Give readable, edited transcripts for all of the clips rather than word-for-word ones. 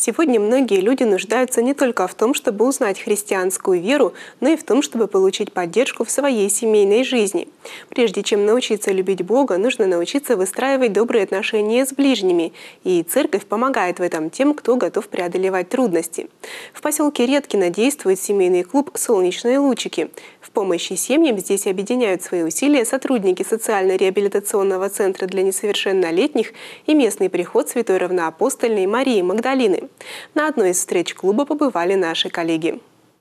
Сегодня многие люди нуждаются не только в том, чтобы узнать христианскую веру, но и в том, чтобы получить поддержку в своей семейной жизни. Прежде чем научиться любить Бога, нужно научиться выстраивать добрые отношения с ближними. И церковь помогает в этом тем, кто готов преодолевать трудности. В поселке Редкино действует семейный клуб «Солнечные лучики». В помощи семьям здесь объединяют свои усилия сотрудники социально-реабилитационного центра для несовершеннолетних и местный приход Святой Равноапостольной Марии Магдалины. На одной из встреч клуба побывали наши коллеги.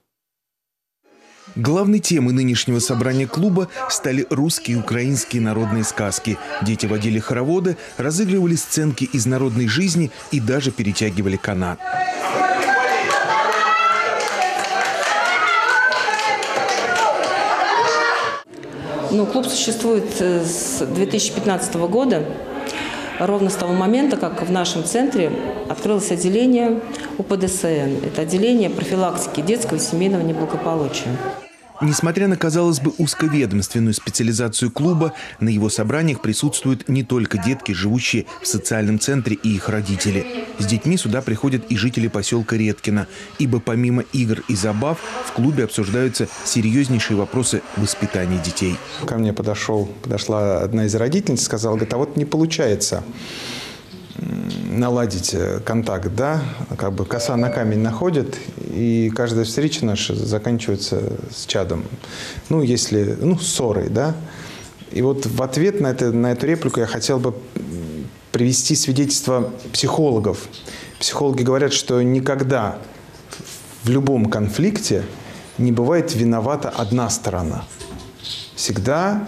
Главной темой нынешнего собрания клуба стали русские и украинские народные сказки. Дети водили хороводы, разыгрывали сценки из народной жизни и даже перетягивали канат. Клуб существует с 2015 года. Ровно с того момента, как в нашем центре открылось отделение УПДСН. Это отделение профилактики детского и семейного неблагополучия. Несмотря на, казалось бы, узковедомственную специализацию клуба, на его собраниях присутствуют не только детки, живущие в социальном центре, и их родители. С детьми сюда приходят и жители поселка Редкино, ибо помимо игр и забав в клубе обсуждаются серьезнейшие вопросы воспитания детей. Ко мне подошла одна из родительниц, сказала, говорит, а вот не получается наладить контакт, да, как бы коса на камень находит, и каждая встреча наша заканчивается с чадом, ссорой, да. И вот в ответ на эту реплику я хотел бы привести свидетельство психологов. Психологи говорят, что никогда в любом конфликте не бывает виновата одна сторона. Всегда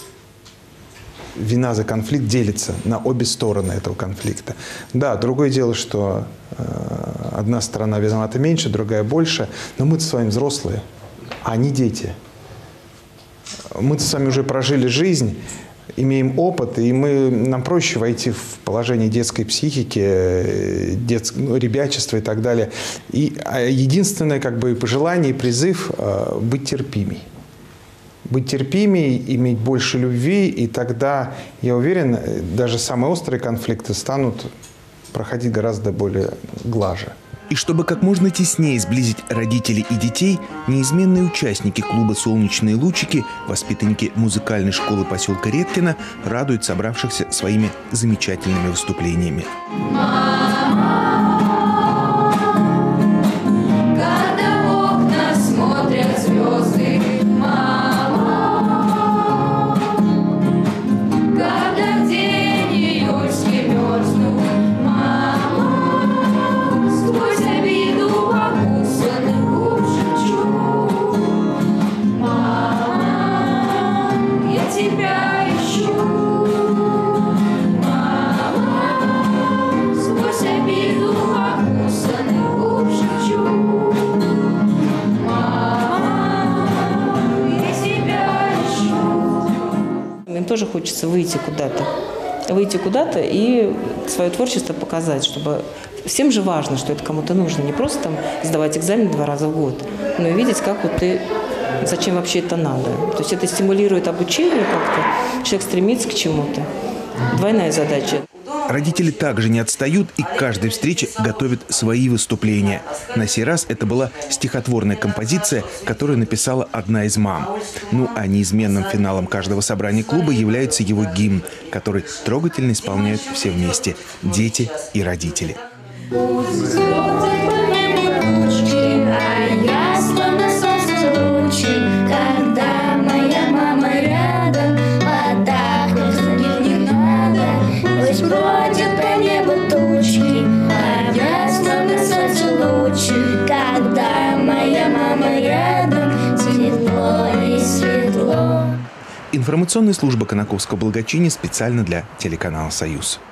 вина за конфликт делится на обе стороны этого конфликта. Да, другое дело, что одна сторона виновата меньше, другая больше, но мы-то с вами взрослые, а они дети. Мы-то с вами уже прожили жизнь, имеем опыт, и нам проще войти в положение детской психики, ребячества и так далее. И единственное пожелание и призыв быть терпимей. Быть терпимей, иметь больше любви, и тогда, я уверен, даже самые острые конфликты станут проходить гораздо более глаже. И чтобы как можно теснее сблизить родителей и детей, неизменные участники клуба «Солнечные лучики», воспитанники музыкальной школы поселка Редкино, радуют собравшихся своими замечательными выступлениями. Им тоже хочется выйти куда-то и свое творчество показать, чтобы всем же важно, что это кому-то нужно, не просто сдавать экзамен 2 раза в год, но и видеть, зачем вообще это надо. То есть это стимулирует обучение как-то, человек стремится к чему-то. Двойная задача. Родители также не отстают и к каждой встрече готовят свои выступления. На сей раз это была стихотворная композиция, которую написала одна из мам. А неизменным финалом каждого собрания клуба является его гимн, который трогательно исполняют все вместе – дети и родители. Бродят по небу тучки, а ясно на солнце лучи. Когда моя мама рядом, светло и светло. Информационная служба Конаковского благочиния специально для телеканала «Союз».